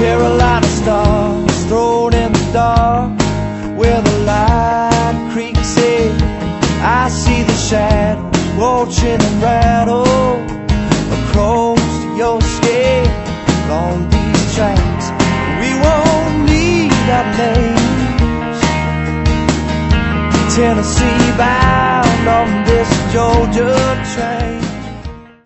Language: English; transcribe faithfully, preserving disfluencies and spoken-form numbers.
Carolina stars thrown in the dark where the light creaks in. I see the shadows watching and rattle across your skin on these tracks. We won't need our names. Tennessee bound on this Georgia train.